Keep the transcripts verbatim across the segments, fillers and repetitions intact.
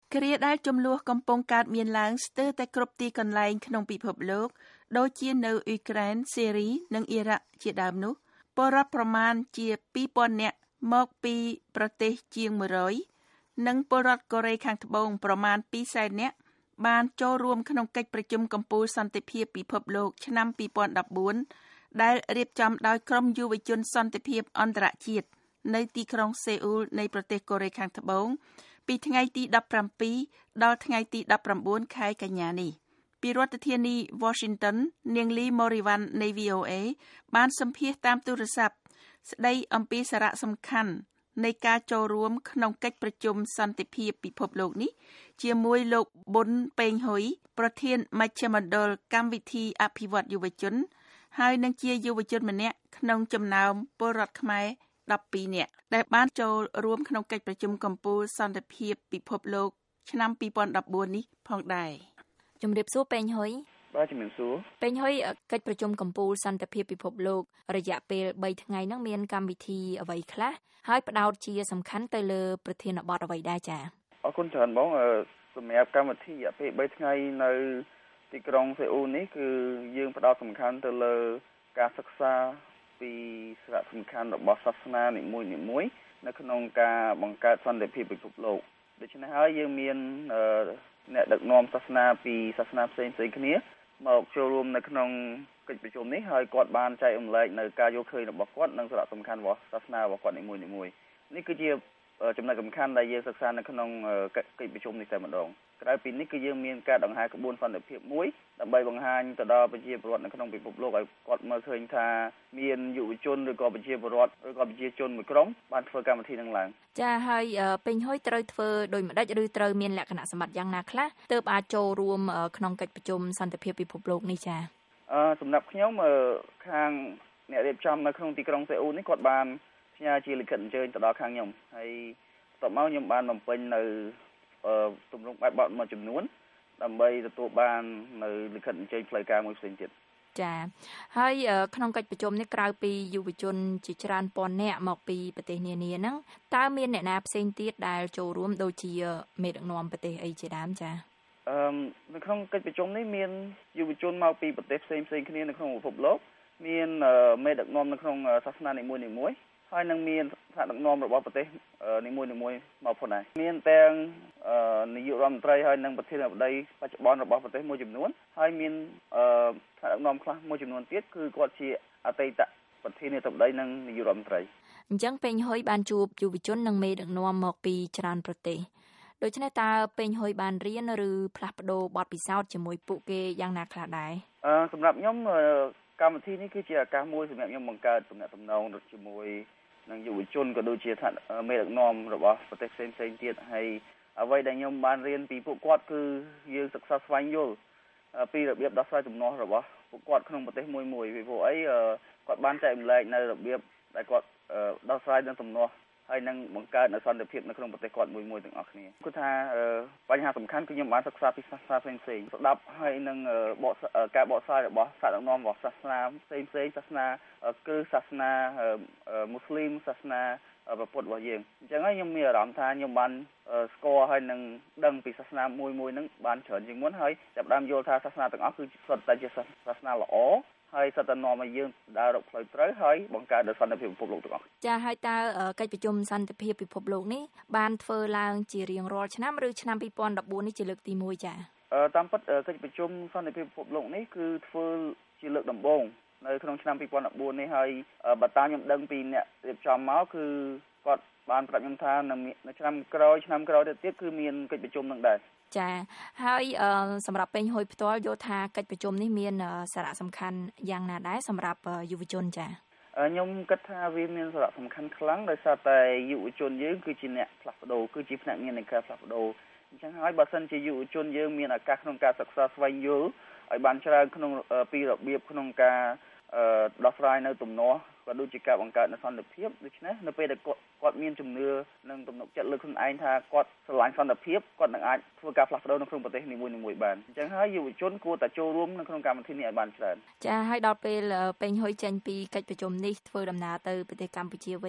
គ្រាដែលចំនួនកំពុងកើតមានឡើងស្ទើរតែគ្រប់ទីកន្លែងក្នុងពិភពលោកដូចជានៅអ៊ុយក្រែន សេរី និងអ៊ីរ៉ាក់ជាដើមនោះពលរដ្ឋប្រមាណជាពីរពាន់នាក់មកពីប្រទេសជាងមួយរយនិងពលរដ្ឋកូរ៉េខាងត្បូងប្រមាណពីរសែននាក់បានចូលរួមក្នុងកិច្ចប្រជុំកំពូលសន្តិភាពពិភពលោកឆ្នាំពីរពាន់ដប់បួនដែលរៀបចំដោយក្រុមយុវជនសន្តិភាពអន្តរជាតិនៅទីក្រុងសេអ៊ូលនៃប្រទេសកូរ៉េខាងត្បូងពីថ្ងៃទីដប់ប្រាំពីរដល់ថ្ងៃទីដប់ប្រាំបួនខែកញ្ញានេះពីរដ្ឋធានី Washington នាងលី Morivan នៃ វី អូ เอ បានសម្ភាសតាមទូរស័ព្ទស្ដីអំពីសារៈសំខាន់នៃការចូលរួមក្នុងកិច្ចប្រជុំសន្តិភាពពិភពលោកនេះជាមួយលោកប៊ុនពេងហ៊ុយប្រធានមជ្ឈមណ្ឌលកម្មវិធីអភិវឌ្ឍយុវជនហើយនឹងជាយុវជនម្នាក់ក្នុងចំណោមពលរដ្ឋខ្មែរដប់ពីរនាក់ដែលបានចូលរួមក្នុងកិច្ចប្រជុំកំពូលសន្តិភាពពិភពលោកឆ្នាំពីរពាន់ដប់បួននេះផងដែរជំរាបសួរពេងហ៊ុយបាទជំរាបសួរពេញហើយកិច្ចប្រជុំកំពូលសន្តិភាពពិភពលោករយៈពេលបីថ្ងៃហ្នឹងមានកម្មវិធីអ្វីខ្លះហើយផ្ដោតជាសំខាន់ទៅលើប្រធានបទអ្វីដែរចា៎អរគុណច្រើនបងសម្រាប់កម្មវិធីរយៈពេលបីថ្ងៃនៅទីក្រុងសេអ៊ូលនេះគឺយើងផ្ដោតសំខាន់ទៅលើការសិក្សាពីសារៈសំខាន់របស់សាសនានីមួយៗនៅក្នុងការបង្កើតសន្តិភាពពិភពលោកដូច្នេះហើយយើងមានអ្នកដឹកនាំសាសនាពីសាសនាផ្សេងៗគ្នាមកចូលរួមនៅក្នុងកិច្ចប្រជុំនេះហើយគាត់បានចែករំលែកនៅការយល់ឃើញរបស់គាត់និងសារៈសំខាន់របស់សាសនារបស់គាត់នីមួយៗនេះគឺជាចំណុចសំខាន់ដែលយើងសិក្សានៅក្នុងកិច្ចប្រជុំនេះតែម្ដងក្រៅពីនេះគឺយើងមានការដង្ហែក្បួនសន្តិភាពមួយដើម្បីបង្ហាញទៅដល់ប្រជាពលរដ្ឋនៅក្នុងពិភពលោកឲ្យគាត់មើលឃើញថាមានយុវជនឬក៏ប្រជាពលរដ្ឋឬក៏ប្រជាជនមួយក្រុមបានធ្វើកម្មវិធីនឹងឡើងចាហើយពេញហុយត្រូវធ្វើដូចម្ដេចឬត្រូវមានលក្ខណៈសម្បត្តិយ៉ាងណាខ្លះទើបអាចចូលរួមក្នុងកិច្ចប្រជុំសន្តិភាពពិភពលោកនេះចាអឺសម្រាប់ខ្ញុំខាងអ្នករៀបចំនៅក្នុងទីក្រុងសេអ៊ូលនេះគាត់បានផ្ញើជាលិខិតអញ្ជើញទៅដល់ខាងខ្ញុំហើយបន្ទាប់មកខ្ញុំបានបំពេញនៅទម្រង់បែបបទមួយចំនួនដើម្បីទទួលបាននៅលិខិតអញ្ជើញផ្លូវការមួយផ្សេងទៀតចាហើយក្នុងកិច្ចប្រជុំនេះក្រៅពីយុវជនជាច្រើនពាន់នាក់មកពីប្រទេសនានាហ្នឹងតើមានអ្នកណាផ្សេងទៀតដែលចូលរួមដូចជាមេដឹកនាំប្រទេសអីជាដើមចាអឺនៅក្នុងកិច្ចប្រជុំនេះមានយុវជនមកពីប្រទេសផ្សេងផ្សេងគ្នានៅក្នុងពិភពលោកមានមេដឹកនាំនៅក្នុងសាសនានីមួយៗហើយនឹងមានថ្នាក់ដឹកនាំរបស់ប្រទេសនីមួយៗមកផងដែរមានទាំងនាយករដ្ឋមន្ត្រីហើយនិងប្រធានាធិបតីបច្ចុប្បន្នរបស់ប្រទេសមួយចំនួនហើយមានថ្នាក់ដឹកនាំខ្លះមួយចំនួនទៀតគឺគាត់ជាអតីតប្រធានាធិបតីនិងនាយករដ្ឋមន្ត្រីអញ្ចឹងពេញហ៊ុយបានជួបយុវជននិងមេដឹកនាំមកពីច្រើនប្រទេសដូច្នេះតើពេញហ៊ុយបានរៀនឬផ្លាស់ប្ដូរបទពិសោធន៍ជាមួយពួកគេយ៉ាងណាខ្លះដែរអឺសម្រាប់ខ្ញុំកម្មវិធីនេះគឺជាឱកាសមួយសម្រាប់ខ្ញុំបង្កើតទំនាក់ទំនងជាមួយនឹងយុវជនក៏ដូចជាមេដឹកនាំរបស់ប្រទេសផ្សេងៗទៀតហើយអ្វីដែលខ្ញុំបានរៀនពីពួកគាត់គឺយើងសិក្សាស្វែងយល់ពីរបៀបដោះស្រាយទំនាស់របស់ពួកគាត់ក្នុងប្រទេសមួយមួយពីព្រោះអីគាត់បានចែករំលែកនៅរបៀបដែលគាត់ដោះស្រាយនឹងទំនាស់ហើយនឹងបង្កើតនៅសន្តិភាពនៅក្នុងប្រទេសគាត់មួយមួយទាំងអស់គ្នាគឺថាបញ្ហាសំខាន់គឺខ្ញុំបានសិក្សាពីសាសនាផ្សេងៗស្ដាប់ហើយនឹងបកការបកស្រាយរបស់សាសនារបស់សាសនាផ្សេងៗសាសនាគឺសាសនាមូស្លីមសាសនាពុទ្ធរបស់យើងអញ្ចឹងហើយខ្ញុំមានអារម្មណ៍ថាខ្ញុំបានស្គាល់ហើយនឹងដឹងពីសាសនាមួយមួយហ្នឹងបានច្រើនជាងមុនហើយចាប់ផ្ដើមយល់ថាសាសនាទាំងអស់គឺសុទ្ធតែជាសាសនាល្អហើយសិតតែនាំឲ្យយើងដើររកផ្លូវត្រូវហើយបង្កើតនូវសន្តិភាពពិភពលោកទាំងអស់ចាហើយតើកិច្ចប្រជុំសន្តិភាពពិភពលោកនេះបានធ្វើឡើងជារៀងរាល់ឆ្នាំឬឆ្នាំពីរពាន់ដប់បួននេះជាលើកទីមួយចាតាមពិតកិច្ចប្រជុំសន្តិភាពពិភពលោកនេះគឺធ្វើជាលើកដំបូងនៅក្នុងឆ្នាំពីរពាន់ដប់បួននេះហើយបើតាមខ្ញុំដឹងពីអ្នករៀបចំមកគឺគាត់បានប្រាប់ខ្ញុំថានៅឆ្នាំក្រោយឆ្នាំក្រោយទៅទៀតគឺមានកិច្ចប្រជុំនឹងដែរចាហើយសម្រាប់ពេញហ៊ុយផ្ទាល់យល់ថាកិច្ចប្រជុំនេះមានសារៈសំខាន់យ៉ាងណាដែរសម្រាប់យុវជនចាខ្ញុំគិតថាវាមានសារៈសំខាន់ខ្លាំងដោយសារតែយុវជនយើងគឺជាអ្នកផ្លាស់ប្ដូរគឺជាភ្នាក់ងារនៃការផ្លាស់ប្ដូរអញ្ចឹងហើយបើសិនជាយុវជនយើងមានឱកាសក្នុងការសិក្សាស្វែងយល់ឲ្យបានច្រើនក្នុងពីរបៀបក្នុងការដោះស្រាយនៅទំនាស់ក៏ដូចជាការបង្កើតនូវសន្តិភាពដូច្នេះនៅពេលដែលគាត់មានជំនឿនិងទំនុកចិត្តលើខ្លួនឯងថាគាត់ស្រឡាញ់សន្តិភាពគាត់នឹងអាចធ្វើការផ្លាស់ប្ដូរនៅក្នុងប្រទេសនីមួយៗបានអញ្ចឹងហើយយុវជនគួរតែចូលរួមនៅក្នុងកម្មវិធីនេះឲ្យបានច្រើនចាហើយដល់ពេលពេញហ៊ុយចេញពីកិច្ចប្រជុំនេះធ្វើដំណើរទៅប្រទេសកម្ពុជាវិញ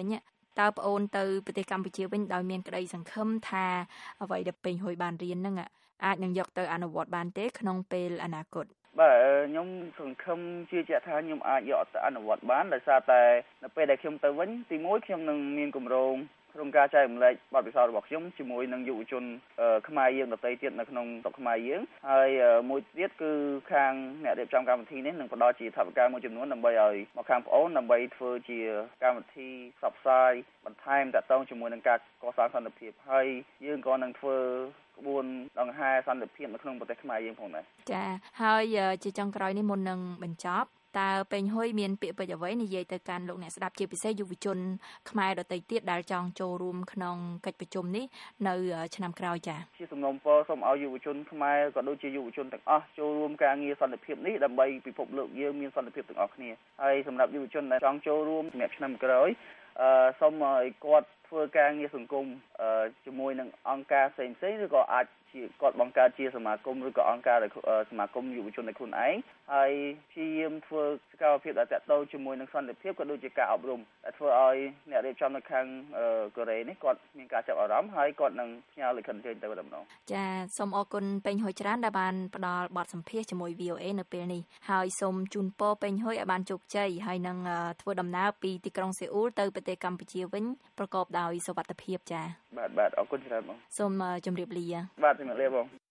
តើប្អូនទៅប្រទេសកម្ពុជាវិញដោយមានក្តីសង្ឃឹមថាអ្វីដែលពេញហួយបានរៀនហ្នឹងអាចនឹងយកទៅអនុវត្តបានទេក្នុងពេលអនាគតបាទខ្ញុំសង្ឃឹមជឿជាក់ថាខ្ញុំអាចយកទៅអនុវត្តបានដោយសារតែនៅពេលដែលខ្ញុំទៅវិញទីមួយខ្ញុំនឹងមានគម្រោងក្នុងការចែករំលែកបទពិសោធន៍របស់ខ្ញុំជាមួយនឹងយុវជនខ្មែរយើងដទៃទៀតនៅក្នុងស្រុកខ្មែរយើងហើយមួយទៀតគឺខាងអ្នករៀបចំកម្មវិធីនេះនឹងផ្ដល់ជាថវិកាមួយចំនួនដើម្បីឲ្យមកខាងប្អូនដើម្បីធ្វើជាកម្មវិធីផ្សព្វផ្សាយបន្ថែមតាក់ទងជាមួយនឹងការកសាងសន្តិភាពហើយយើងក៏នឹងធ្វើក្បួនដង្ហែសន្តិភាពនៅក្នុងប្រទេសខ្មែរយើងផងដែរចាហើយជាចុងក្រោយនេះមុននឹងបញ្ចប់តើពេញហុយមានពាក្យពេចន៍អ្វីនិយាយទៅកាន់លោកអ្នកស្ដាប់ជាពិសេសយុវជនខ្មែរដទៃទៀតដែលចង់ចូលរួមក្នុងកិច្ចប្រជុំនេះនៅឆ្នាំក្រោយចា៎ជាសំណូមពរសូមឲ្យយុវជនខ្មែរក៏ដូចជាយុវជនទាំងអស់ចូលរួមការងារសន្តិភាពនេះដើម្បីពិភពលោកយើងមានសន្តិភាពទាំងអស់គ្នាហើយសម្រាប់យុវជនដែលចង់ចូលរួមសម្រាប់ឆ្នាំក្រោយអឺសូមឲ្យគាត់ធ្វើការងារសង្គមជាមួយនឹងអង្គការផ្សេងៗឬក៏អាចជាគាត់បង្កើតជាសមាគមឬក៏អង្គការសមាគមយុវជននៃខ្លួនឯងហើយព្យាយាមធ្វើសកម្មភាពដែលតាក់ទងជាមួយនឹងសន្តិភាពក៏ដូចជាការអប់រំដែលធ្វើឲ្យអ្នករៀបចំនៅខាងកូរ៉េនេះគាត់មានការចាប់អារម្មណ៍ហើយគាត់នឹងផ្ញើលិខិតអញ្ជើញទៅម្ដងចាសូមអរគុណពេញហុយច្រើនដែលបានផ្ដល់បទសម្ភាសន៍ជាមួយ វី អូ អេ នៅពេលនេះហើយសូមជូនពរពេញហុយឲ្យបានជោគជ័យហើយនឹងធ្វើដំណើរពីទីក្រុងសេអ៊ូលទៅប្រទេសកម្ពុជាវិញប្រកបដោយសុវត្ថិភាពចាបាទបាទអរគុណច្រើនបងសូមជម្រាបលាបាទជម្រាបលាបង